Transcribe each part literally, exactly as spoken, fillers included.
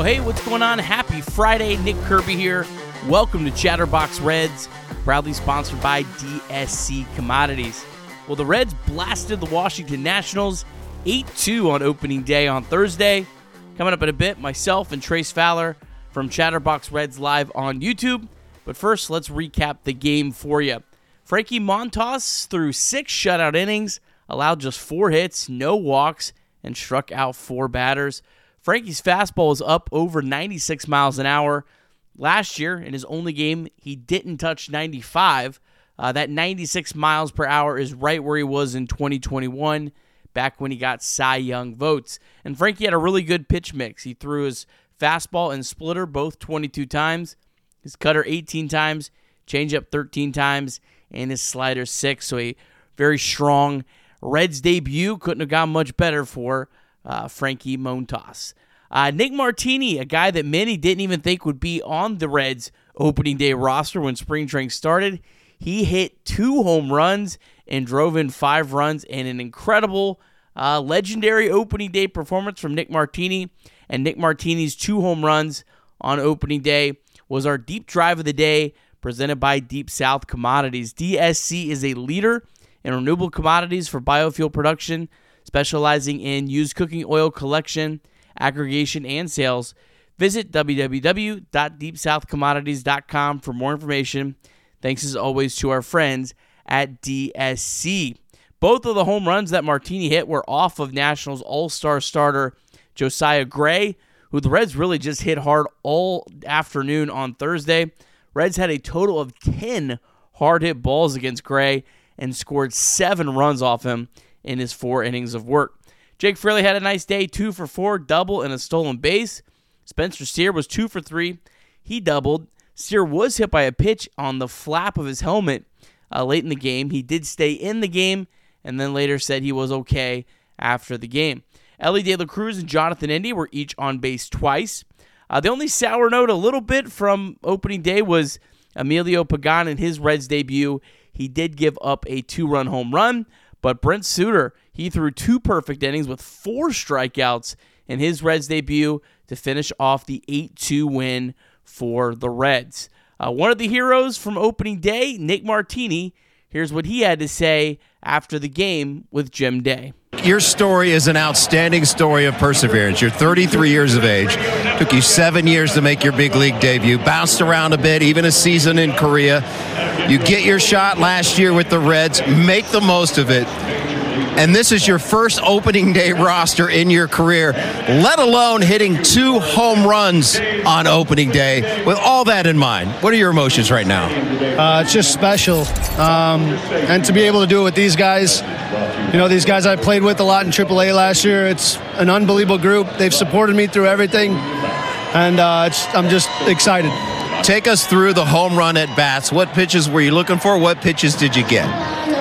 hey, what's going on? Happy Friday. Nick Kirby here. Welcome to Chatterbox Reds, proudly sponsored by D S C Commodities. Well, the Reds blasted the Washington Nationals eight two on opening day on Thursday. Coming up in a bit, myself and Trace Fowler from Chatterbox Reds live on YouTube. But first, let's recap the game for you. Frankie Montas threw six shutout innings, allowed just four hits, no walks, and struck out four batters. Frankie's fastball was up over ninety-six miles an hour. Last year, in his only game, he didn't touch ninety-five. Uh, that ninety-six miles per hour is right where he was in twenty twenty-one, back when he got Cy Young votes. And Frankie had a really good pitch mix. He threw his fastball and splitter both twenty-two times, his cutter eighteen times, changeup thirteen times, and his slider six. So a very strong Reds debut. Couldn't have gone much better for uh, Frankie Montas. Uh, Nick Martini, a guy that many didn't even think would be on the Reds opening day roster when spring training started. He hit two home runs and drove in five runs in an incredible, uh, legendary opening day performance from Nick Martini. And Nick Martini's two home runs on opening day was our deep drive of the day, presented by Deep South Commodities. D S C is a leader in renewable commodities for biofuel production, specializing in used cooking oil collection, aggregation, and sales. Visit w w w dot deep south commodities dot com for more information. Thanks as always to our friends at D S C. Both of the home runs that Martini hit were off of Nationals All-Star starter Josiah Gray, who the Reds really just hit hard all afternoon on Thursday. Reds had a total of ten hard-hit balls against Gray and scored seven runs off him in his four innings of work. Jake Fraley had a nice day, two for four, double, and a stolen base. Spencer Steer was two for three. He doubled. Steer was hit by a pitch on the flap of his helmet uh, late in the game. He did stay in the game and then later said he was okay after the game. Ellie De La Cruz and Jonathan India were each on base twice. Uh, the only sour note a little bit from opening day was Emilio Pagan in his Reds debut. He did give up a two-run home run, but Brent Suter, he threw two perfect innings with four strikeouts in his Reds debut to finish off the eight two win for the Reds. Uh, one of the heroes from opening day, Nick Martini, here's what he had to say after the game with Jim Day. Your story is an outstanding story of perseverance. You're thirty-three years of age. Took you seven years to make your big league debut. Bounced around a bit, even a season in Korea. You get your shot last year with the Reds. Make the most of it. And this is your first opening day roster in your career, let alone hitting two home runs on opening day. With all that in mind, what are your emotions right now? Uh, it's just special. Um, and to be able to do it with these guys, you know, these guys I played with a lot in triple A last year, it's an unbelievable group. They've supported me through everything, and uh, it's, I'm just excited. Take us through the home run at bats. What pitches were you looking for? What pitches did you get?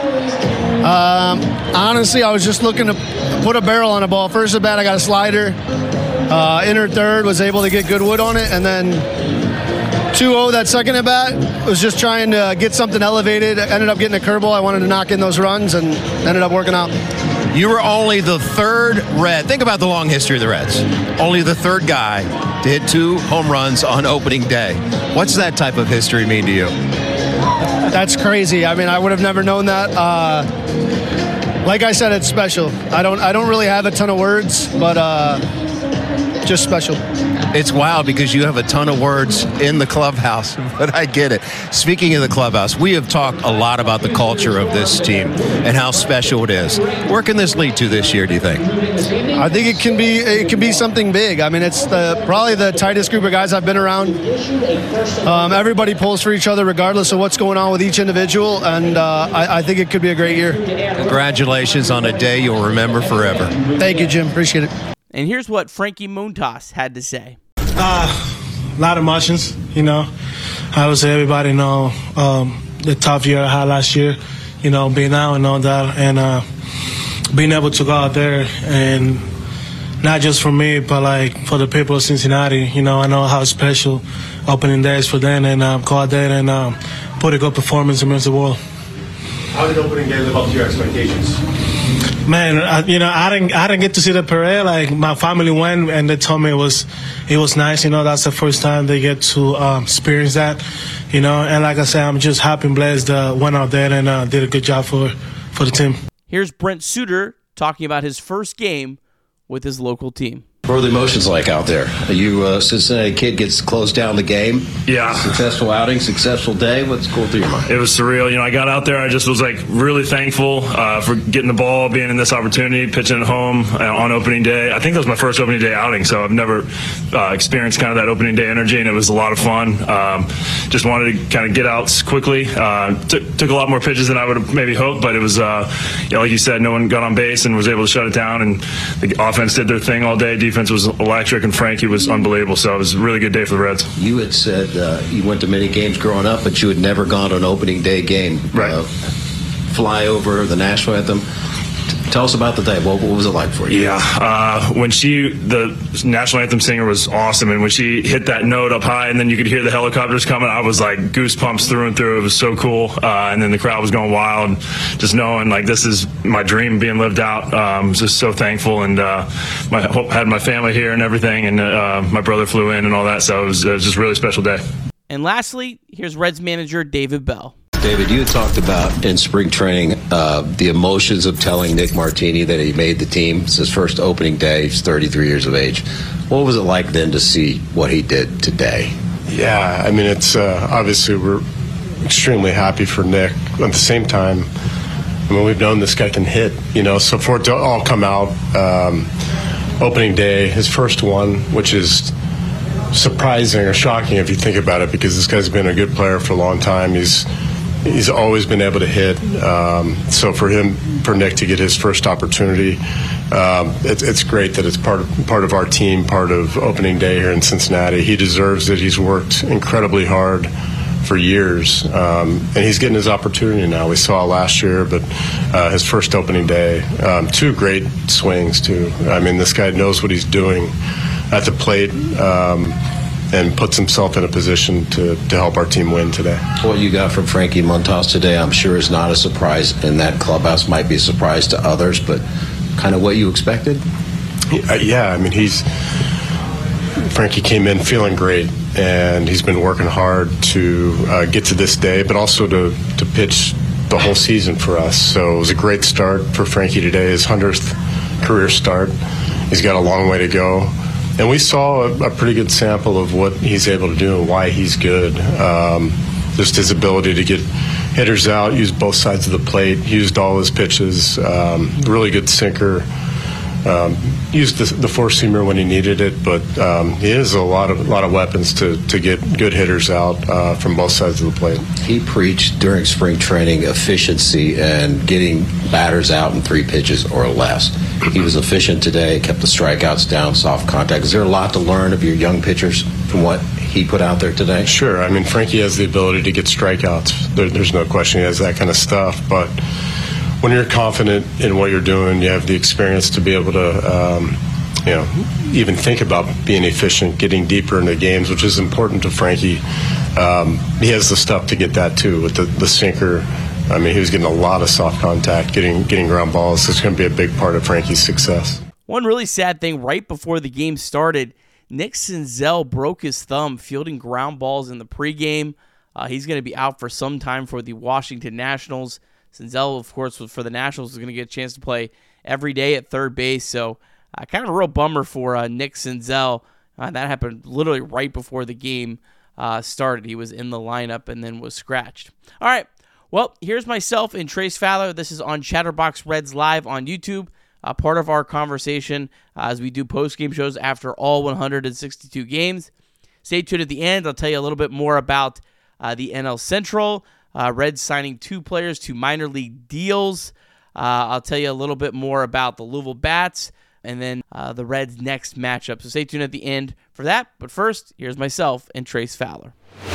Um, honestly, I was just looking to put a barrel on a ball. First at bat, I got a slider. Uh, inner third, was able to get good wood on it. And then two oh, that second at bat, was just trying to get something elevated. Ended up getting a curveball. I wanted to knock in those runs and ended up working out. You were only the third Red. Think about the long history of the Reds. Only the third guy to hit two home runs on opening day. What's that type of history mean to you? That's crazy. I mean, I would have never known that. Uh, like I said, it's special. I don't I don't really have a ton of words, but uh, just special. It's wild because you have a ton of words in the clubhouse, but I get it. Speaking of the clubhouse, we have talked a lot about the culture of this team and how special it is. Where can this lead to this year, do you think? I think it can be it can be something big. I mean, it's the probably the tightest group of guys I've been around. Um, everybody pulls for each other regardless of what's going on with each individual, and uh, I, I think it could be a great year. Congratulations on a day you'll remember forever. Thank you, Jim. Appreciate it. And here's what Frankie Montas had to say. Uh, a lot of emotions, you know. I would say everybody know um, the tough year I had last year, you know, being out and all that, and uh, being able to go out there and not just for me, but like for the people of Cincinnati. You know, I know how special opening day is for them, and um, go out there and um, put a good performance against the world. How did opening day live up to your expectations? Man, I, you know, I didn't, I didn't get to see the parade. Like, my family went, and they told me it was, it was nice. You know, that's the first time they get to um, experience that. You know, and like I said, I'm just happy and blessed. Uh, went out there and uh, did a good job for for the team. Here's Brent Suter talking about his first game with his local team. What are the emotions like out there? Are you uh, Cincinnati kid gets closed down the game? Yeah. Successful outing, successful day. What's going through your mind? It was surreal. You know, I got out there. I just was like really thankful uh, for getting the ball, being in this opportunity, pitching at home uh, on opening day. I think that was my first opening day outing, so I've never uh, experienced kind of that opening day energy, and it was a lot of fun. Um, just wanted to kind of get out quickly. Uh, t- took a lot more pitches than I would have maybe hoped, but it was, uh, you know, like you said, no one got on base and was able to shut it down, and the offense did their thing all day. Defense was electric, and Frankie was unbelievable. So it was a really good day for the Reds. You had said uh, you went to many games growing up, but you had never gone to an opening day game. Right. Uh, fly over the national anthem. T- tell us about the day. What, what was it like for you? Yeah. Uh, when she, the national anthem singer was awesome, and when she hit that note up high and then you could hear the helicopters coming, I was like goosebumps through and through. It was so cool. Uh, and then the crowd was going wild, just knowing like this is my dream being lived out. Um, just so thankful, and uh, my had my family here and everything, and uh, my brother flew in and all that, so it was, it was just a really special day. And lastly, here's Reds manager David Bell. David, you had talked about in spring training uh, the emotions of telling Nick Martini that he made the team. It's his first opening day. He's thirty-three years of age. What was it like then to see what he did today? Yeah, I mean, it's uh, obviously we're extremely happy for Nick. At the same time, I mean, we've known this guy can hit, you know, so for it to all come out, um, opening day, his first one, which is surprising or shocking if you think about it, because this guy's been a good player for a long time. He's He's always been able to hit. Um, so for him, for Nick to get his first opportunity, um, it, it's great that it's part of, part of our team, part of opening day here in Cincinnati. He deserves it. He's worked incredibly hard for years, um, and he's getting his opportunity now. We saw last year, but uh, his first opening day, um, two great swings too. I mean, this guy knows what he's doing at the plate. Um, and puts himself in a position to, to help our team win today. What you got from Frankie Montas today, I'm sure, is not a surprise in that clubhouse. Might be a surprise to others, but kind of what you expected? Yeah, I mean, he's Frankie came in feeling great, and he's been working hard to uh, get to this day, but also to, to pitch the whole season for us. So it was a great start for Frankie today, his hundredth career start. He's got a long way to go. And we saw a, a pretty good sample of what he's able to do and why he's good. Um, just his ability to get hitters out, use both sides of the plate, used all his pitches, um, really good sinker, um, used the, the four-seamer when he needed it, but um, he has a lot of lot of weapons to, to get good hitters out uh, from both sides of the plate. He preached during spring training efficiency and getting batters out in three pitches or less. He was efficient today, kept the strikeouts down, soft contact. Is there a lot to learn of your young pitchers from what he put out there today? Sure. I mean, Frankie has the ability to get strikeouts. There, there's no question he has that kind of stuff. But when you're confident in what you're doing, you have the experience to be able to, um, you know, even think about being efficient, getting deeper into games, which is important to Frankie. Um, he has the stuff to get that, too, with the, the sinker. I mean, he was getting a lot of soft contact, getting getting ground balls. It's going to be a big part of Frankie's success. One really sad thing, right before the game started, Nick Senzel broke his thumb fielding ground balls in the pregame. Uh, he's going to be out for some time for the Washington Nationals. Senzel, of course, for the Nationals, is going to get a chance to play every day at third base. So uh, kind of a real bummer for uh, Nick Senzel. Uh, that happened literally right before the game uh, started. He was in the lineup and then was scratched. All right. Well, here's myself and Trace Fowler. This is on Chatterbox Reds Live on YouTube, uh, part of our conversation uh, as we do post-game shows after all one hundred sixty-two games. Stay tuned at the end. I'll tell you a little bit more about uh, the N L Central, uh, Reds signing two players to minor league deals. Uh, I'll tell you a little bit more about the Louisville Bats and then uh, the Reds' next matchup. So stay tuned at the end for that. But first, here's myself and Trace Fowler.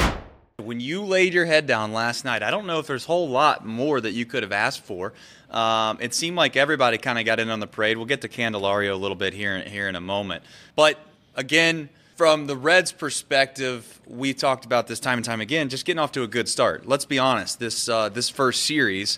When you laid your head down last night, I don't know if there's a whole lot more that you could have asked for. Um, it seemed like everybody kind of got in on the parade. We'll get to Candelario a little bit here, here in a moment. But, again, from the Reds' perspective, we talked about this time and time again, just getting off to a good start. Let's be honest, this uh, this first series,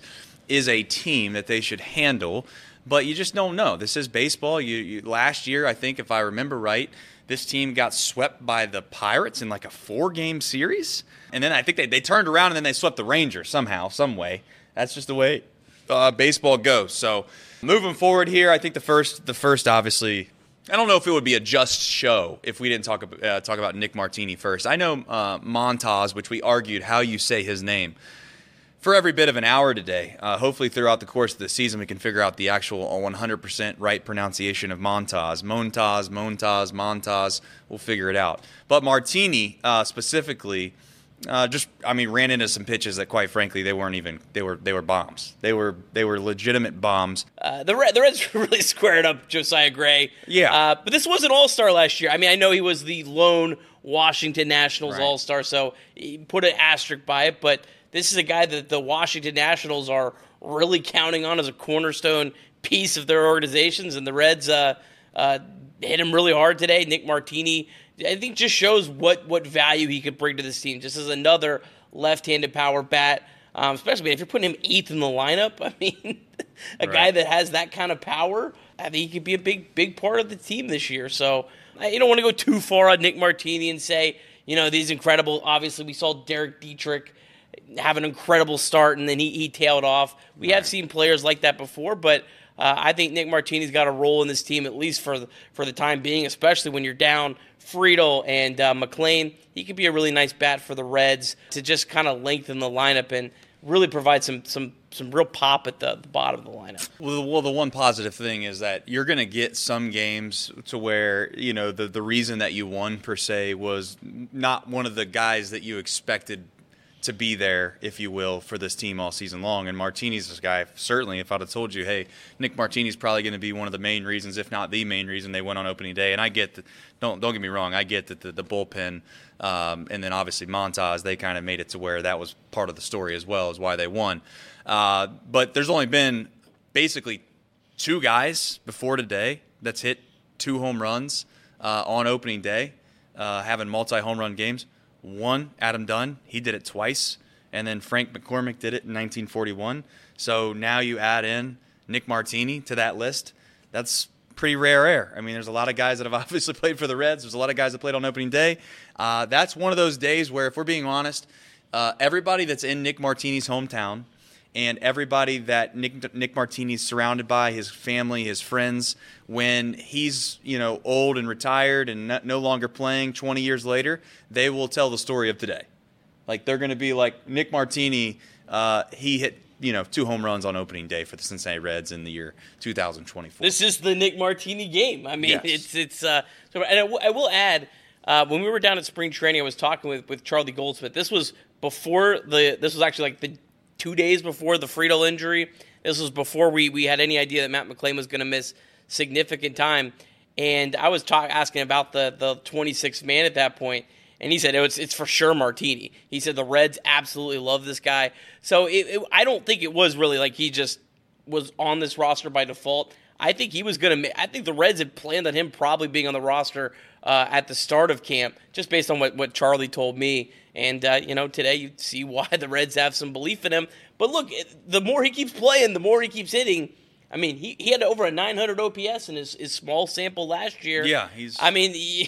is a team that they should handle, but you just don't know. This is baseball. You, you last year, I think, if I remember right, this team got swept by the Pirates in like a four-game series, and then I think they, they turned around and then they swept the Rangers somehow, some way. That's just the way uh, baseball goes. So moving forward here, I think the first, the first obviously, I don't know if it would be a just show if we didn't talk about, uh, talk about Nick Martini first. I know uh, Montas, which we argued how you say his name, for every bit of an hour today. Uh, hopefully throughout the course of the season we can figure out the actual one hundred percent right pronunciation of Montas. Montas, Montas, Montas. We'll figure it out. But Martini uh, specifically uh, just, I mean, ran into some pitches that, quite frankly, they weren't even, they were they were bombs. They were they were legitimate bombs. Uh, the, Red, the Reds really squared up Josiah Gray. Yeah. Uh, but this was an all-star last year. I mean, I know he was the lone Washington Nationals Right. all-star, so he put an asterisk by it, but this is a guy that the Washington Nationals are really counting on as a cornerstone piece of their organizations, and the Reds uh, uh, hit him really hard today. Nick Martini, I think, just shows what, what value he could bring to this team. Just as another left-handed power bat, um, especially if you're putting him eighth in the lineup. I mean, a Right. guy that has that kind of power, I think he could be a big, big part of the team this year. So you don't want to go too far on Nick Martini and say, you know, he's incredible. Obviously, we saw Derek Dietrich have an incredible start, and then he, he tailed off. We right. have seen players like that before, but uh, I think Nick Martini's got a role in this team, at least for the, for the time being, especially when you're down Friedel and uh, McLean. He could be a really nice bat for the Reds to just kind of lengthen the lineup and really provide some some some real pop at the, the bottom of the lineup. Well, the, well, the one positive thing is that you're going to get some games to where, you know, the, the reason that you won, per se, was not one of the guys that you expected to be there, if you will, for this team all season long. And Martini's this guy, certainly, if I'd have told you, hey, Nick Martini's probably going to be one of the main reasons, if not the main reason, they went on opening day. And I get that, don't don't get me wrong, I get that the, the bullpen, um, and then obviously Montas, they kind of made it to where that was part of the story as well, is why they won. Uh, but there's only been basically two guys before today that's hit two home runs uh, on opening day, uh, having multi-home run games. One, Adam Dunn, he did it twice, and then Frank McCormick did it in nineteen forty-one. So now you add in Nick Martini to that list. That's pretty rare air. I mean, there's a lot of guys that have obviously played for the Reds. There's a lot of guys that played on opening day. Uh, that's one of those days where, if we're being honest, uh, everybody that's in Nick Martini's hometown and everybody that Nick, Nick Martini's surrounded by, his family, his friends, when he's, you know, old and retired and not, no longer playing twenty years later, they will tell the story of today. Like, they're going to be like, Nick Martini, uh, he hit, you know, two home runs on opening day for the Cincinnati Reds in the year two thousand twenty-four. This is the Nick Martini game. I mean, yes. it's, it's, uh, so, and I, w- I will add, uh, when we were down at spring training, I was talking with, with Charlie Goldsmith. This was before the, this was actually like the two days before the Friedel injury. This was before we, we had any idea that Matt McLean was going to miss significant time. And I was talk, asking about the, the twenty-sixth man at that point, and he said, oh, it's, it's for sure Martini. He said the Reds absolutely love this guy. So it, it, I don't think it was really like he just was on this roster by default. I think he was going to – I think the Reds had planned on him probably being on the roster uh, at the start of camp, just based on what, what Charlie told me. And, uh, you know, today you see why the Reds have some belief in him. But, look, the more he keeps playing, the more he keeps hitting. I mean, he, he had over a nine hundred O P S in his, his small sample last year. Yeah, he's – I mean, he,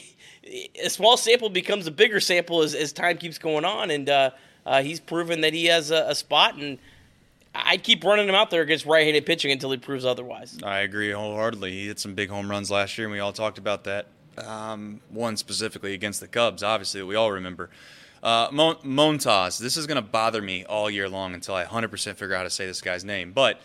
a small sample becomes a bigger sample as, as time keeps going on. And uh, uh, he's proven that he has a, a spot, and I'd keep running him out there against right-handed pitching until he proves otherwise. I agree wholeheartedly. He hit some big home runs last year, and we all talked about that. Um, one specifically against the Cubs, obviously, that we all remember. Uh, Mon- Montas, this is going to bother me all year long until I one hundred percent figure out how to say this guy's name. But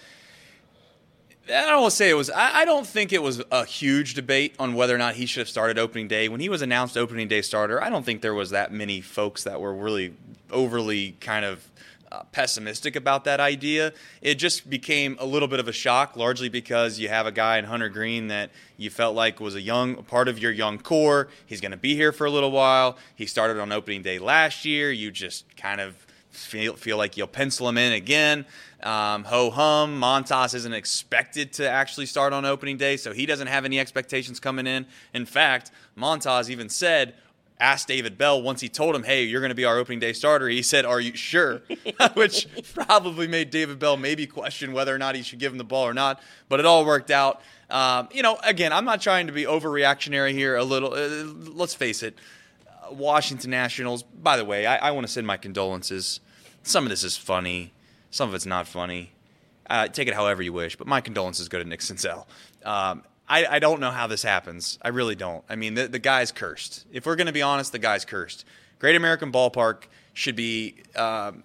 I don't want to say it was – I don't think it was a huge debate on whether or not he should have started opening day. When he was announced opening day starter, I don't think there was that many folks that were really overly kind of uh, pessimistic about that idea. It just became a little bit of a shock, largely because you have a guy in Hunter Green that you felt like was a young part of your young core. He's going to be here for a little while. He started on opening day last year. You just kind of feel, feel like you'll pencil him in again. Um, ho-hum, Montas isn't expected to actually start on opening day, so he doesn't have any expectations coming in. In fact, Montas even said asked David Bell once he told him, hey, you're going to be our opening day starter. He said, are you sure? Which probably made David Bell maybe question whether or not he should give him the ball or not. But it all worked out. Um, you know, again, I'm not trying to be overreactionary here a little. Uh, let's face it. Uh, Washington Nationals, by the way, I, I want to send my condolences. Some of this is funny. Some of it's not funny. Uh, take it however you wish. But my condolences go to Nick Senzel. Um, I, I don't know how this happens. I really don't. I mean, the, the guy's cursed. If we're going to be honest, the guy's cursed. Great American Ballpark should be. Um,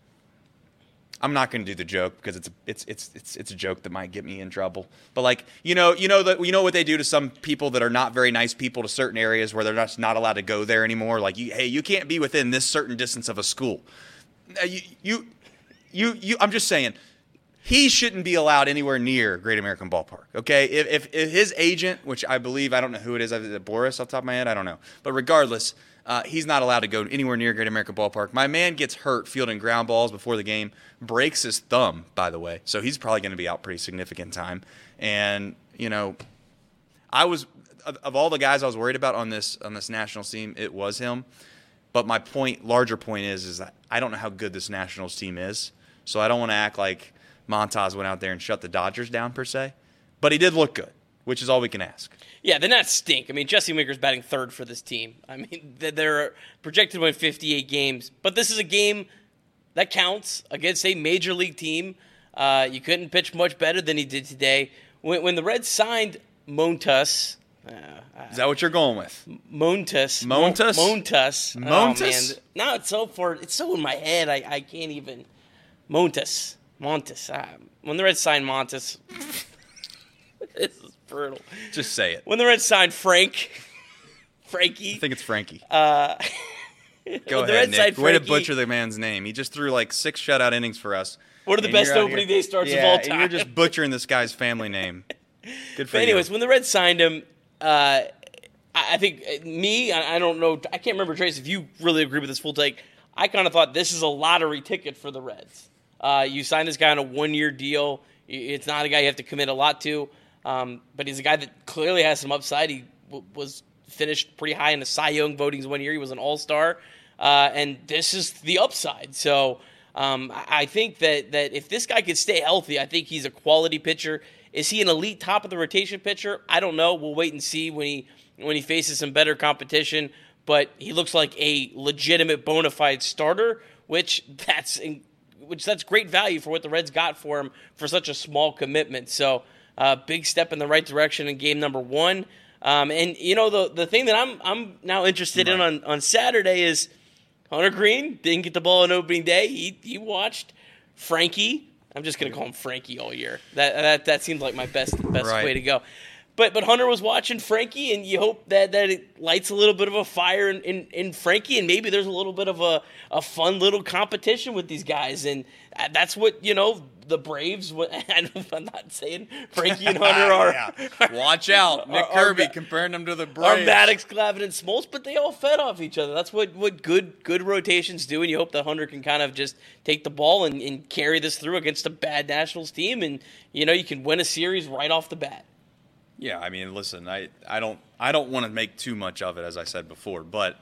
I'm not going to do the joke because it's it's it's it's it's a joke that might get me in trouble. But like you know you know that you know what they do to some people that are not very nice people to certain areas where they're just not allowed to go there anymore. Like you, hey, you can't be within this certain distance of a school. You you you, you I'm just saying. He shouldn't be allowed anywhere near Great American Ballpark, okay? If, if, if his agent, which I believe, I don't know who it is, is it Boris off the top of my head? I don't know. But regardless, uh, he's not allowed to go anywhere near Great American Ballpark. My man gets hurt fielding ground balls before the game, breaks his thumb, by the way. So he's probably going to be out pretty significant time. And, you know, I was, of, of all the guys I was worried about on this on this Nationals team, it was him. But my point, larger point is, is that I don't know how good this Nationals team is. So I don't want to act like Montas went out there and shut the Dodgers down, per se. But he did look good, which is all we can ask. Yeah, the Nats stink. I mean, Jesse Winker's batting third for this team. I mean, they're projected to win fifty-eight games. But this is a game that counts against a major league team. Uh, you couldn't pitch much better than he did today. When, when the Reds signed Montas... Uh, is that what you're going with? Montas. Montas? Montas. Montas? Oh, no, it's so, for, it's so in my head, I, I can't even... Montas. Montas. Uh, when the Reds signed Montas, this is brutal. Just say it. When the Reds signed Frank, Frankie. I think it's Frankie. Uh, Go ahead, Nick. Way to butcher the man's name. He just threw like six shutout innings for us. One of the best opening day starts yeah, of all time. And you're just butchering this guy's family name. Good for but anyways, you. when the Reds signed him, uh, I, I think me, I, I don't know, I can't remember, Trace, if you really agree with this full take. I kind of thought this is a lottery ticket for the Reds. Uh, you sign this guy on a one-year deal. It's not a guy you have to commit a lot to, um, but he's a guy that clearly has some upside. He w- was finished pretty high in the Cy Young votings one year. He was an all-star, uh, and this is the upside. So um, I think that, that if this guy could stay healthy, I think he's a quality pitcher. Is he an elite top-of-the-rotation pitcher? I don't know. We'll wait and see when he when he faces some better competition, but he looks like a legitimate bona fide starter, which that's – which that's great value for what the Reds got for him for such a small commitment. So uh, big step in the right direction in game number one. Um, and, you know, the the thing that I'm I'm now interested right. in on, on Saturday is Hunter Green didn't get the ball on opening day. He he watched Frankie. I'm just going to call him Frankie all year. That that that seems like my best best right. way to go. But but Hunter was watching Frankie, and you hope that, that it lights a little bit of a fire in, in, in Frankie, and maybe there's a little bit of a, a fun little competition with these guys. And that's what, you know, the Braves, I'm not saying Frankie and Hunter are. yeah. Watch out. Nick are, Kirby are, comparing them to the Braves. Are Maddox, Glavine, and Smoltz, but they all fed off each other. That's what, what good good rotations do, and you hope that Hunter can kind of just take the ball and, and carry this through against a bad Nationals team, and, you know, you can win a series right off the bat. Yeah, I mean, listen, I, I don't I don't want to make too much of it, as I said before, but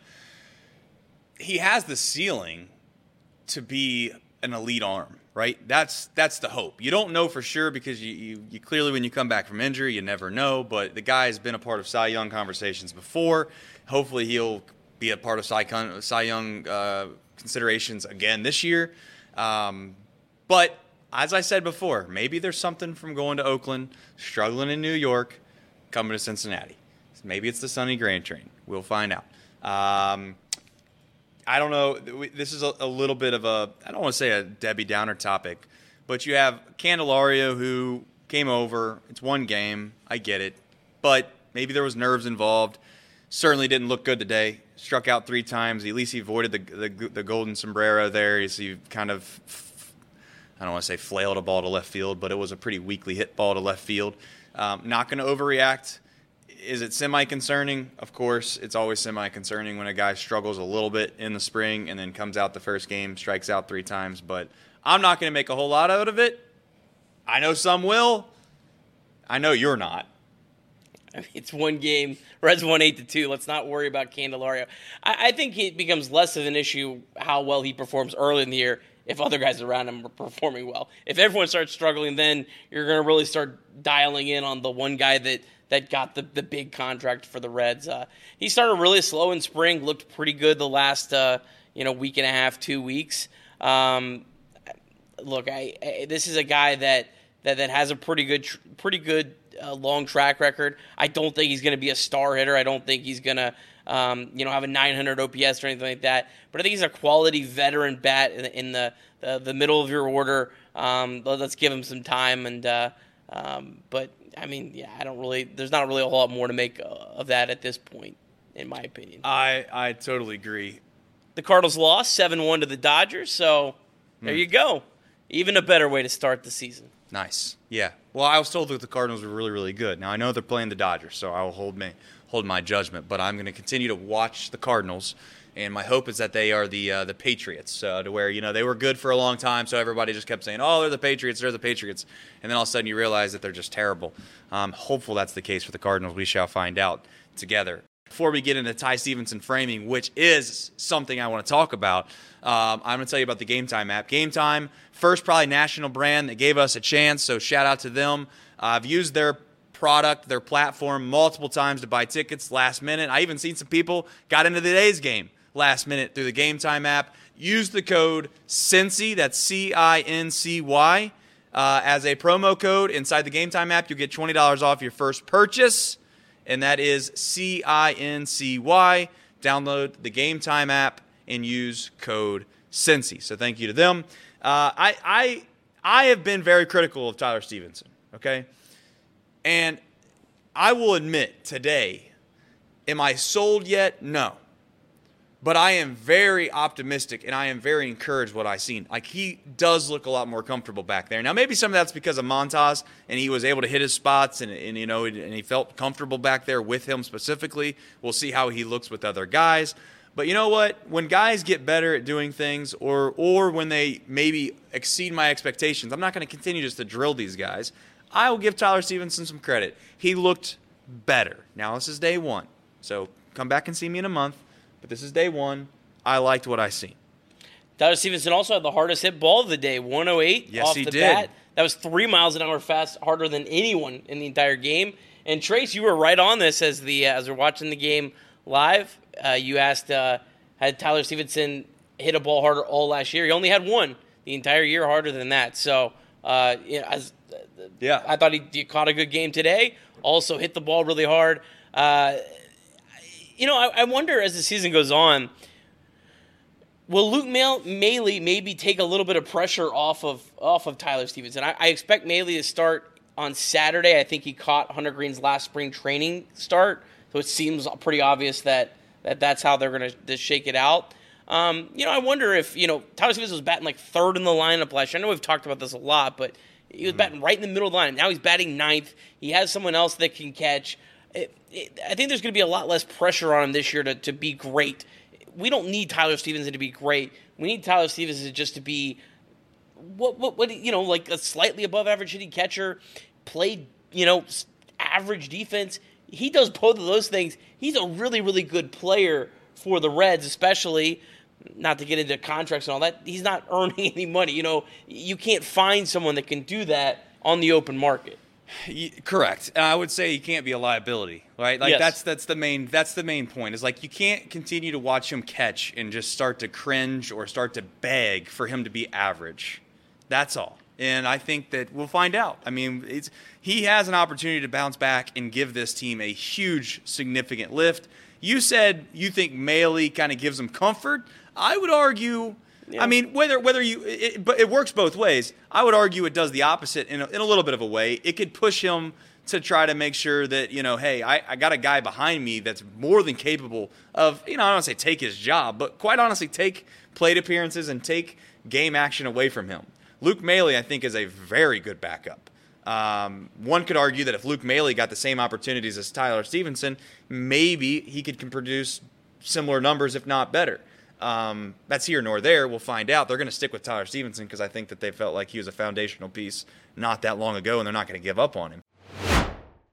he has the ceiling to be an elite arm, right? That's that's the hope. You don't know for sure because you, you, you clearly, when you come back from injury, you never know, but the guy has been a part of Cy Young conversations before. Hopefully he'll be a part of Cy, Cy Young uh, considerations again this year. Um, but as I said before, maybe there's something from going to Oakland, struggling in New York, coming to Cincinnati. Maybe it's the Sonny Gray train. We'll find out. Um, I don't know. This is a, a little bit of a, I don't want to say a Debbie Downer topic, but you have Candelario who came over. It's one game. I get it. But maybe there was nerves involved. Certainly didn't look good today. Struck out three times. At least he avoided the the, the golden sombrero there. He kind of, I don't want to say flailed a ball to left field, but it was a pretty weakly hit ball to left field. Um, not going to overreact. Is it semi-concerning? Of course, it's always semi-concerning when a guy struggles a little bit in the spring and then comes out the first game, strikes out three times. But I'm not going to make a whole lot out of it. I know some will. I know you're not. I mean, it's one game. Reds won eight to two. Let's not worry about Candelario. I, I think it becomes less of an issue how well he performs early in the year if other guys around him are performing well. If everyone starts struggling, then you're going to really start dialing in on the one guy that, that got the, the big contract for the Reds. Uh, he started really slow in spring, looked pretty good the last uh, you know week and a half, two weeks. Um, look, I, I this is a guy that that, that has a pretty good pretty good uh, long track record. I don't think he's going to be a star hitter. I don't think he's going to um, you know have a nine hundred O P S or anything like that. But I think he's a quality veteran bat in, in the, the the middle of your order. Um, let's give him some time. And uh, um, but I mean, yeah, I don't really. There's not really a whole lot more to make of that at this point, in my opinion. I I totally agree. The Cardinals lost seven one to the Dodgers, so there mm. you go. Even a better way to start the season. Nice. Yeah. Well, I was told that the Cardinals were really, really good. Now, I know they're playing the Dodgers, so I will hold, me, hold my judgment. But I'm going to continue to watch the Cardinals, and my hope is that they are the uh, the Patriots, uh, to where, you know, they were good for a long time, so everybody just kept saying, oh, they're the Patriots, they're the Patriots. And then all of a sudden you realize that they're just terrible. Um, hopeful that's the case for the Cardinals. We shall find out together. Before we get into Ty Stevenson framing, which is something I want to talk about, um, I'm going to tell you about the Game Time app. Game Time, first probably national brand that gave us a chance, so shout out to them. Uh, I've used their product, their platform, multiple times to buy tickets last minute. I even seen some people got into today's game last minute through the Game Time app. Use the code Cincy, that's C I N C Y, uh, as a promo code inside the Game Time app. You'll get twenty dollars off your first purchase. And that is C I N C Y. Download the Game Time app and use code Cincy. So thank you to them. Uh, I, I, I have been very critical of Tyler Stevenson, okay? And I will admit today, am I sold yet? No. But I am very optimistic, and I am very encouraged what I've seen. Like, he does look a lot more comfortable back there. Now, maybe some of that's because of Montas, and he was able to hit his spots, and, and you know, and he felt comfortable back there with him specifically. We'll see how he looks with other guys. But you know what? When guys get better at doing things, or or when they maybe exceed my expectations, I'm not going to continue just to drill these guys. I will give Tyler Stevenson some credit. He looked better. Now, this is day one, so come back and see me in a month. But this is day one. I liked what I seen. Tyler Stevenson also had the hardest hit ball of the day, one oh eight yes, off he the did. bat. That was three miles an hour fast, harder than anyone in the entire game. And Trace, you were right on this as the uh, as we're watching the game live. Uh, you asked, uh, had Tyler Stevenson hit a ball harder all last year? He only had one the entire year harder than that. So, uh, you know, as uh, yeah, I thought he, he caught a good game today. Also hit the ball really hard. Uh, You know, I, I wonder as the season goes on, will Luke Maile maybe take a little bit of pressure off of off of Tyler Stevenson? I, I expect Maile to start on Saturday. I think he caught Hunter Green's last spring training start, so it seems pretty obvious that, that that's how they're going to shake it out. Um, you know, I wonder if, you know, Tyler Stevenson was batting like third in the lineup last year. I know we've talked about this a lot, but he was mm-hmm. batting right in the middle of the lineup. Now he's batting ninth. He has someone else that can catch. It, it, I think there's going to be a lot less pressure on him this year to, to be great. We don't need Tyler Stevenson to be great. We need Tyler Stevenson just to be what what what you know, like a slightly above average hitting catcher, played, you know, average defense. He does both of those things. He's a really really good player for the Reds, especially. Not to get into contracts and all that. He's not earning any money. You know, you can't find someone that can do that on the open market. Correct. And I would say he can't be a liability, right? Like yes. that's that's the main that's the main point. Is like you can't continue to watch him catch and just start to cringe or start to beg for him to be average. That's all. And I think that we'll find out. I mean, it's he has an opportunity to bounce back and give this team a huge, significant lift. You said you think Maile kind of gives him comfort. I would argue. Yeah. I mean, whether whether you, it, but it works both ways. I would argue it does the opposite in a, in a little bit of a way. It could push him to try to make sure that, you know, hey, I, I got a guy behind me that's more than capable of, you know, I don't want to say take his job, but quite honestly, take plate appearances and take game action away from him. Luke Maile, I think, is a very good backup. Um, one could argue that if Luke Maile got the same opportunities as Tyler Stevenson, maybe he could can produce similar numbers, if not better. Um, that's here nor there. We'll find out. They're going to stick with Tyler Stevenson because I think that they felt like he was a foundational piece not that long ago, and they're not going to give up on him.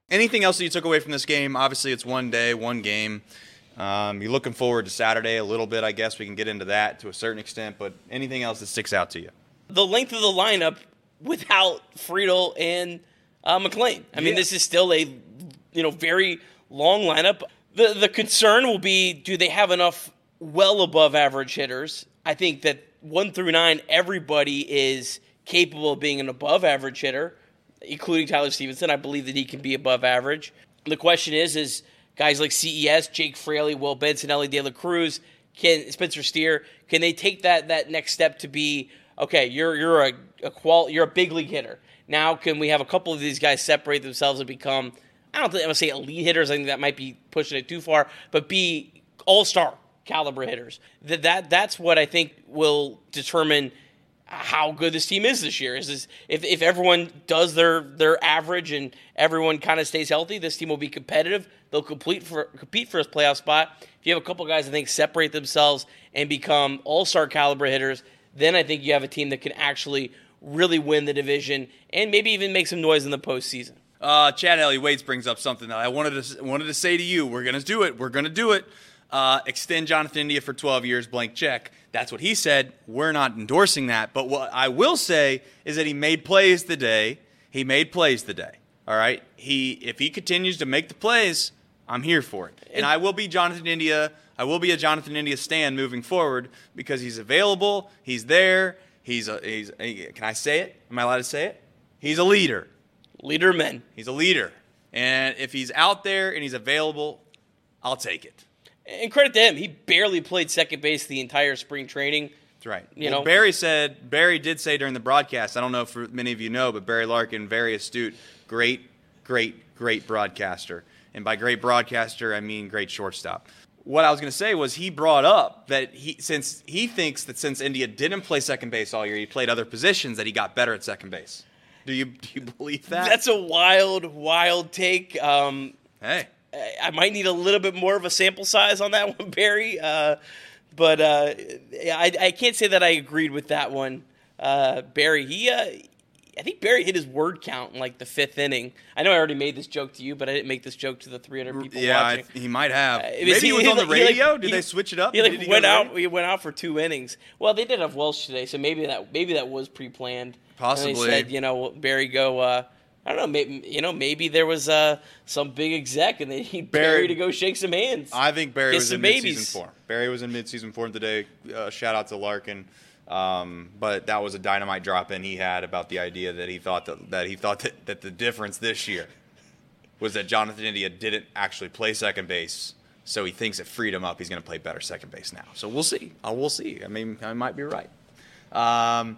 Anything else that you took away from this game? Obviously, it's one day, one game. Um, you're looking forward to Saturday a little bit, I guess. We can get into that to a certain extent, but anything else that sticks out to you? The length of the lineup without Friedel and uh, McLean. I mean, Yeah. this is still a you know very long lineup. The the concern will be, do they have enough well above average hitters? I think that one through nine, everybody is capable of being an above average hitter, including Tyler Stevenson. I believe that he can be above average. The question is, is guys like C E S, Jake Fraley, Will Benson, Ellie De La Cruz, can Spencer Steer, can they take that that next step to be, okay, you're you're a, a qual you're a big league hitter. Now can we have a couple of these guys separate themselves and become, I don't think I'm gonna say elite hitters, I think that might be pushing it too far, but be all-star caliber hitters. That that that's what I think will determine how good this team is this year. Is, is if if everyone does their their average and everyone kind of stays healthy, this team will be competitive. They'll complete for compete for a playoff spot. If you have a couple guys I think separate themselves and become all-star caliber hitters, then I think you have a team that can actually really win the division and maybe even make some noise in the postseason. Uh, Chad Ellie Waits brings up something that I wanted to wanted to say to you. We're gonna do it. We're gonna do it. Uh, extend Jonathan India for twelve years, blank check. That's what he said. We're not endorsing that. But what I will say is that he made plays today. He made plays today. All right. He if he continues to make the plays, I'm here for it. And I will be Jonathan India. I will be a Jonathan India stan moving forward because he's available. He's there. He's a, he's a, can I say it? Am I allowed to say it? He's a leader. Leader men. He's a leader. And if he's out there and he's available, I'll take it. And credit to him, he barely played second base the entire spring training. That's right. You well, know, Barry said, Barry did say during the broadcast, I don't know if many of you know, but Barry Larkin, very astute, great, great, great broadcaster. And by great broadcaster, I mean great shortstop. What I was going to say was he brought up that he since he thinks that since India didn't play second base all year, he played other positions, that he got better at second base. Do you do you believe that? That's a wild, wild take. Um, hey. I might need a little bit more of a sample size on that one, Barry. Uh, but uh, I, I can't say that I agreed with that one. Uh, Barry, he, uh, I think Barry hit his word count in like the fifth inning. I know I already made this joke to you, but I didn't make this joke to the three hundred people yeah, watching. Yeah, he might have. Uh, Maybe he was on the radio. Like, did he, they switch it up? He like did he went out. radio? He went out for two innings. Well, they did have Welsh today, so maybe that maybe that was pre-planned. Possibly. And they said, you know, Barry, go. Uh, I don't know. Maybe you know. Maybe there was uh, some big exec, and they need Barry, Barry to go shake some hands. I think Barry was in babies. mid-season form. Barry was in mid-season form today. Uh, shout out to Larkin. Um, but that was a dynamite drop in he had about the idea that he thought that, that he thought that, that the difference this year was that Jonathan India didn't actually play second base. So he thinks it freed him up. He's going to play better second base now. So we'll see. Uh, we'll see. I mean, I might be right. Um,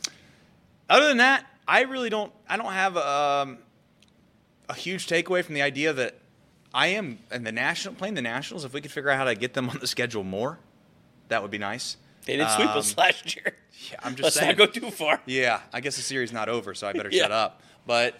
other than that, I really don't. I don't have um, a huge takeaway from the idea that I am and the national playing the Nationals. If we could figure out how to get them on the schedule more, that would be nice. They did sweep um, us last year. Yeah, I'm just Let's saying. not go too far. Yeah, I guess the series not over, so I better yeah. shut up. But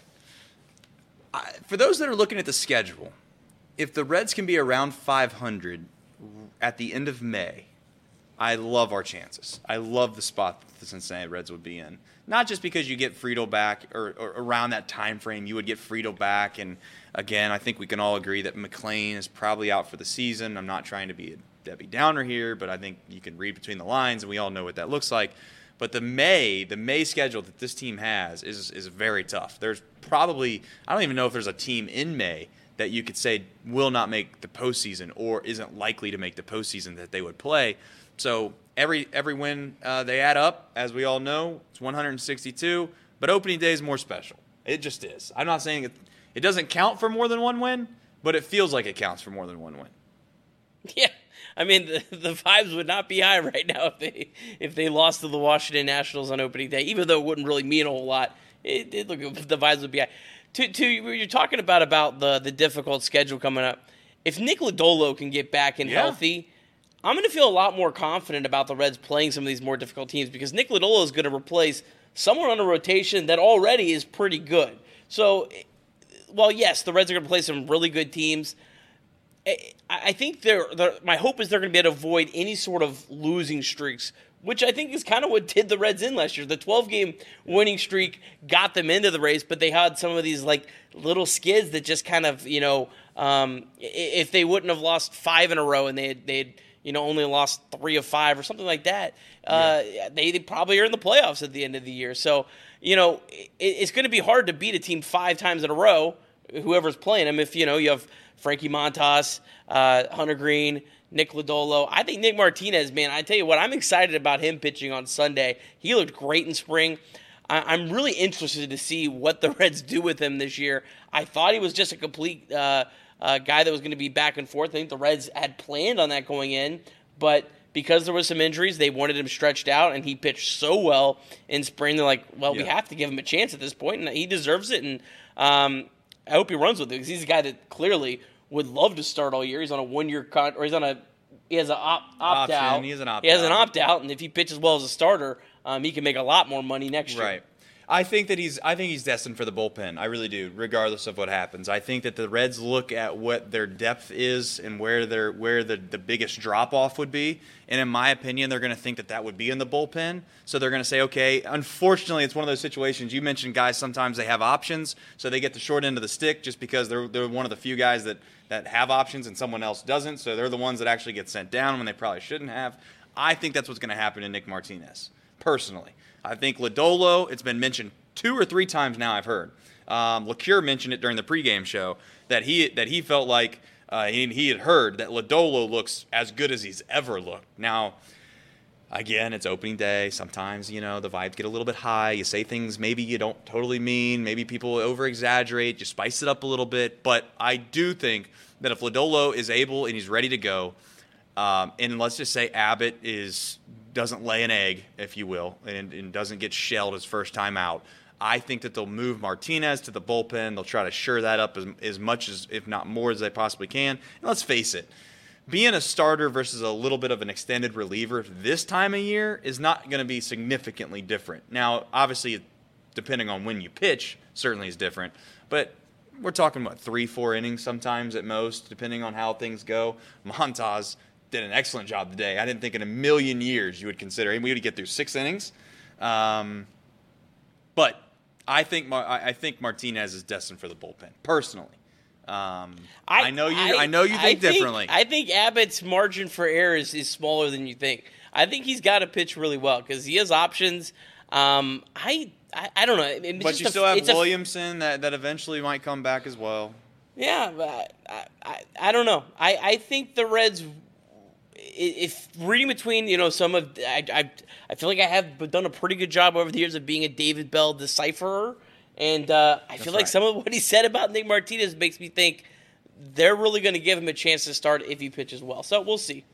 I, for those that are looking at the schedule, if the Reds can be around five hundred at the end of May, I love our chances. I love the spot that the Cincinnati Reds would be in. Not just because you get Friedel back, or, or around that time frame, you would get Friedel back. And again, I think we can all agree that McLean is probably out for the season. I'm not trying to be a Debbie Downer here, but I think you can read between the lines, and we all know what that looks like. But the May, the May schedule that this team has is is very tough. There's probably, I don't even know if there's a team in May that you could say will not make the postseason or isn't likely to make the postseason that they would play. So every every win uh, they add up, as we all know, it's one hundred sixty-two. But opening day is more special. It just is. I'm not saying it, it doesn't count for more than one win, but it feels like it counts for more than one win. Yeah. I mean, the, the vibes would not be high right now if they if they lost to the Washington Nationals on opening day, even though it wouldn't really mean a whole lot. It, it look, the vibes would be high. To, to you're talking about about the, the difficult schedule coming up. If Nick Lodolo can get back and yeah. healthy, I'm going to feel a lot more confident about the Reds playing some of these more difficult teams because Nick Lodolo is going to replace someone on a rotation that already is pretty good. So, well, yes, the Reds are going to play some really good teams. I think they're, they're, my hope is they're going to be able to avoid any sort of losing streaks which I think is kind of what did the Reds in last year. The twelve-game winning streak got them into the race, but they had some of these like little skids that just kind of, you know, um, if they wouldn't have lost five in a row and they had, they had, you know, only lost three of five or something like that, uh, yeah. they, they probably are in the playoffs at the end of the year. So, you know, it, it's going to be hard to beat a team five times in a row, whoever's playing them. If, you know, you have Frankie Montas, uh, Hunter Green, Nick Lodolo. I think Nick Martinez, man, I tell you what, I'm excited about him pitching on Sunday. He looked great in spring. I- I'm really interested to see what the Reds do with him this year. I thought he was just a complete uh, uh, guy that was going to be back and forth. I think the Reds had planned on that going in, but because there was some injuries, they wanted him stretched out, and he pitched so well in spring. They're like, well, yeah. we have to give him a chance at this point, and he deserves it, and um, I hope he runs with it because he's a guy that clearly – would love to start all year. He's on a one-year con, or he's on a he has an op, opt Option. out. He has an opt He has out. an opt out, and if he pitches well as a starter, um, he can make a lot more money next year. Right. I think that he's I think he's destined for the bullpen. I really do, regardless of what happens. I think that the Reds look at what their depth is and where their where the, the biggest drop off would be, and in my opinion, they're going to think that that would be in the bullpen. So they're going to say, okay, unfortunately, it's one of those situations. You mentioned guys sometimes they have options, so they get the short end of the stick just because they're they're one of the few guys that that have options and someone else doesn't. So they're the ones that actually get sent down when they probably shouldn't have. I think that's what's going to happen to Nick Martinez, personally. I think Lodolo, it's been mentioned two or three times now I've heard. Um, LeCure mentioned it during the pregame show that he that he felt like uh, he, he had heard that Lodolo looks as good as he's ever looked. Now, again, it's opening day. Sometimes, you know, the vibes get a little bit high. You say things maybe you don't totally mean. Maybe people over-exaggerate. You spice it up a little bit. But I do think that if Lodolo is able and he's ready to go, um, and let's just say Abbott is doesn't lay an egg, if you will, and, and doesn't get shelled his first time out, I think that they'll move Martinez to the bullpen. They'll try to shore that up as, as much as, if not more, as they possibly can. And let's face it, being a starter versus a little bit of an extended reliever this time of year is not going to be significantly different. Now, obviously, depending on when you pitch, certainly is different. But we're talking, what, three, four innings sometimes at most, depending on how things go. Montas did an excellent job today. I didn't think in a million years you would consider him. We would get through six innings. Um, but I think Mar- I think Martinez is destined for the bullpen, personally. Um, I, I know you. I, I know you think, I think differently. I think Abbott's margin for error is, is smaller than you think. I think he's got to pitch really well because he has options. Um, I, I I don't know. It's but you a, still have a, Williamson that, that eventually might come back as well. Yeah, but I, I, I don't know. I, I think the Reds, if reading between, you know, some of, I, I, I feel like I have done a pretty good job over the years of being a David Bell decipherer. And uh, I That's feel like right. some of what he said about Nick Martinez makes me think they're really going to give him a chance to start if he pitches well. So we'll see.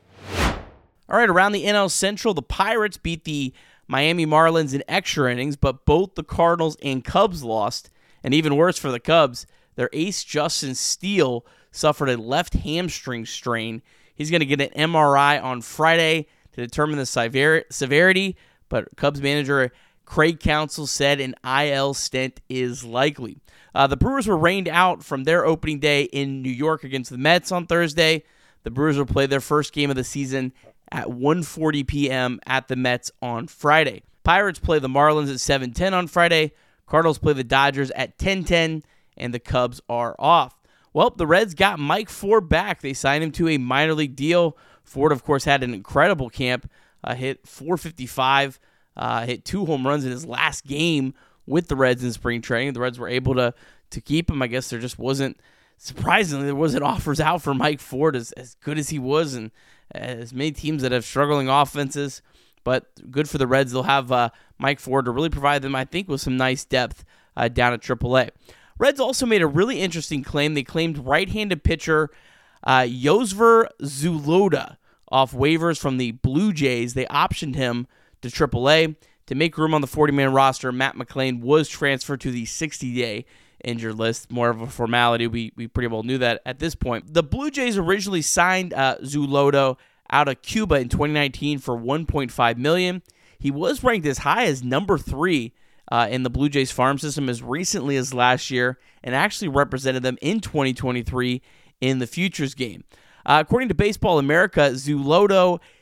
All right, around the N L Central, the Pirates beat the Miami Marlins in extra innings, but both the Cardinals and Cubs lost. And even worse for the Cubs, their ace Justin Steele suffered a left hamstring strain. He's going to get an M R I on Friday to determine the sever- severity, but Cubs manager Craig Counsell said an I L stint is likely. Uh, the Brewers were rained out from their opening day in New York against the Mets on Thursday. The Brewers will play their first game of the season at one forty p.m. at the Mets on Friday. Pirates play the Marlins at seven ten on Friday. Cardinals play the Dodgers at ten ten, and the Cubs are off. Well, the Reds got Mike Ford back. They signed him to a minor league deal. Ford, of course, had an incredible camp. Uh, hit four fifty-five, uh, hit two home runs in his last game with the Reds in spring training. The Reds were able to to keep him. I guess there just wasn't, surprisingly, there wasn't offers out for Mike Ford as, as good as he was, and as many teams that have struggling offenses. But good for the Reds. They'll have uh, Mike Ford to really provide them, I think, with some nice depth uh, down at triple A. Reds also made a really interesting claim. They claimed right-handed pitcher uh, Yosver Zaloga off waivers from the Blue Jays. They optioned him to triple A. To make room on the forty-man roster, Matt McLain was transferred to the sixty-day injured list. More of a formality. We we pretty well knew that at this point. The Blue Jays originally signed uh, Zaloga out of Cuba in twenty nineteen for one point five million dollars. He was ranked as high as number three uh, in the Blue Jays farm system as recently as last year, and actually represented them in twenty twenty-three in the Futures game. Uh, according to Baseball America, Zaloga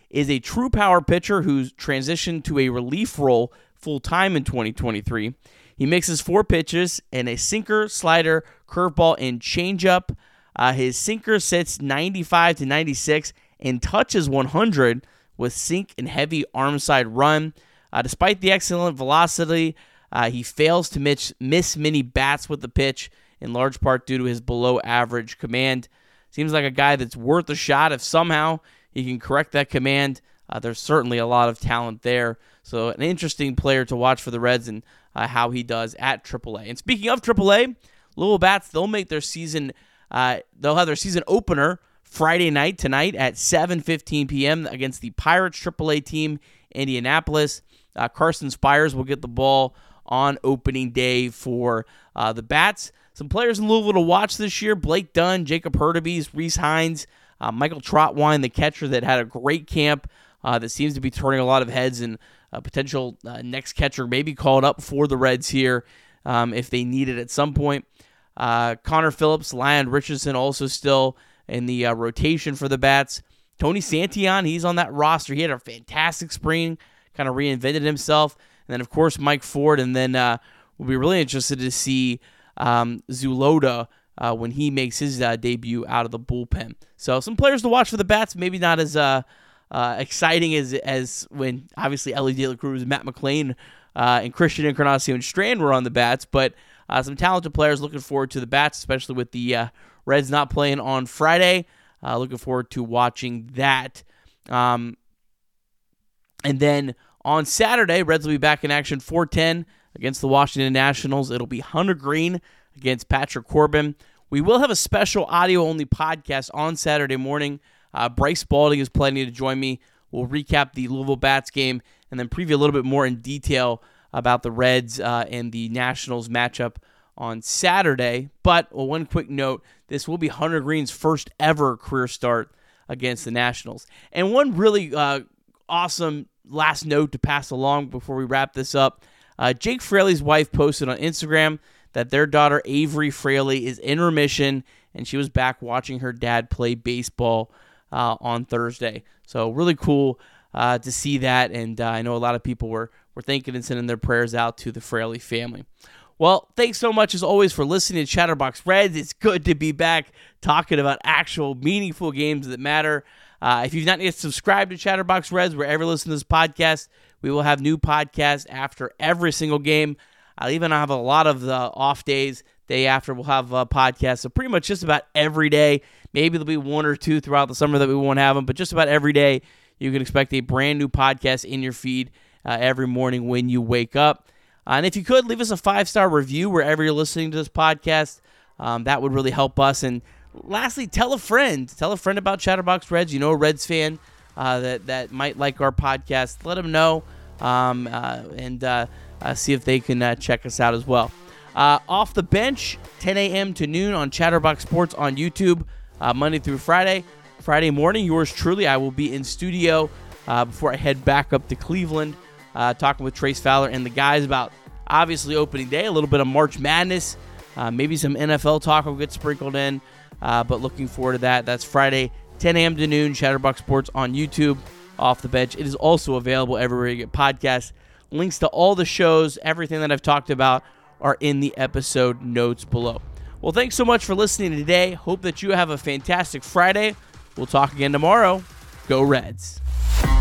is a true power pitcher who's transitioned to a relief role full-time in twenty twenty-three. He mixes four pitches and a sinker, slider, curveball, and changeup. Uh, his sinker sits ninety-five to ninety-six and touches one hundred with sink and heavy arm side run. Uh, despite the excellent velocity, uh, he fails to miss, miss many bats with the pitch, in large part due to his below-average command. Seems like a guy that's worth a shot if somehow he can correct that command. Uh, there's certainly a lot of talent there. So an interesting player to watch for the Reds and uh, how he does at triple A. And speaking of triple A, Louisville Bats, they'll make their season, uh, they'll have their season opener Friday night tonight at seven fifteen p.m. against the Pirates triple A team, Indianapolis. Uh, Carson Spires will get the ball on opening day for uh, the Bats. Some players in Louisville to watch this year: Blake Dunn, Jacob Hurtubise, Reese Hines, uh, Michael Trotwine, the catcher that had a great camp uh, that seems to be turning a lot of heads, and a potential uh, next catcher maybe called up for the Reds here um, if they need it at some point. Uh, Connor Phillips, Lyon Richardson also still in the uh, rotation for the Bats. Tony Santillan, he's on that roster. He had a fantastic spring, kind of reinvented himself. And then, of course, Mike Ford. And then uh, we'll be really interested to see um, Zulota uh, when he makes his uh, debut out of the bullpen. So some players to watch for the Bats, maybe not as uh, uh, exciting as as when, obviously, Ellie De La Cruz, Matt McLean, uh, and Christian Encarnacion Strand were on the Bats. But uh, some talented players. Looking forward to the Bats, especially with the uh, Reds not playing on Friday. Uh, looking forward to watching that. Um, and then on Saturday, Reds will be back in action four ten against the Washington Nationals. It'll be Hunter Green against Patrick Corbin. We will have a special audio-only podcast on Saturday morning. Uh, Bryce Balding is planning to join me. We'll recap the Louisville Bats game and then preview a little bit more in detail about the Reds uh, and the Nationals matchup on Saturday. But well, one quick note, this will be Hunter Green's first ever career start against the Nationals. And one really uh, awesome last note to pass along before we wrap this up. Uh, Jake Fraley's wife posted on Instagram that their daughter Avery Fraley is in remission, and she was back watching her dad play baseball uh, on Thursday. So really cool uh, to see that, and uh, I know a lot of people were, were thinking and sending their prayers out to the Fraley family. Well, thanks so much, as always, for listening to Chatterbox Reds. It's good to be back talking about actual meaningful games that matter. Uh, if you've not yet subscribed to Chatterbox Reds, wherever you listen to this podcast, we will have new podcasts after every single game. I'll even have a lot of the off days. Day after, we'll have a podcast. So pretty much just about every day. Maybe there'll be one or two throughout the summer that we won't have them, but just about every day you can expect a brand new podcast in your feed uh, every morning when you wake up. Uh, and if you could, leave us a five-star review wherever you're listening to this podcast. Um, that would really help us. And lastly, tell a friend. Tell a friend about Chatterbox Reds. You know a Reds fan uh, that, that might like our podcast. Let them know um, uh, and uh, uh, see if they can uh, check us out as well. Uh, off the bench, ten a.m. to noon on Chatterbox Sports on YouTube, uh, Monday through Friday. Friday morning, yours truly, I will be in studio uh, before I head back up to Cleveland, uh, talking with Trace Fowler and the guys about, obviously, opening day, a little bit of March Madness, uh, maybe some N F L talk will get sprinkled in, uh, but looking forward to that. That's Friday, ten a.m. to noon, Chatterbox Sports on YouTube, Off the Bench. It is also available everywhere you get podcasts. Links to all the shows, everything that I've talked about, are in the episode notes below. Well, thanks so much for listening today. Hope that you have a fantastic Friday. We'll talk again tomorrow. Go Reds.